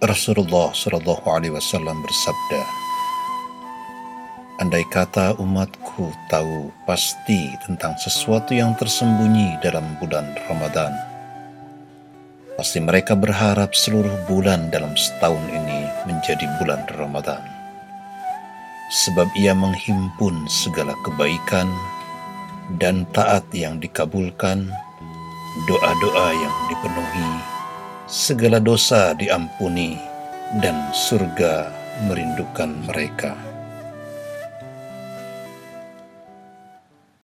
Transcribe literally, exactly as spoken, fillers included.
Rasulullah Shallallahu Alaihi Wasallam bersabda, andai kata umatku tahu pasti tentang sesuatu yang tersembunyi dalam bulan Ramadan, pasti mereka berharap seluruh bulan dalam setahun ini menjadi bulan Ramadan. Sebab ia menghimpun segala kebaikan dan taat yang dikabulkan, doa-doa yang dipenuhi, segala dosa diampuni, dan surga merindukan mereka.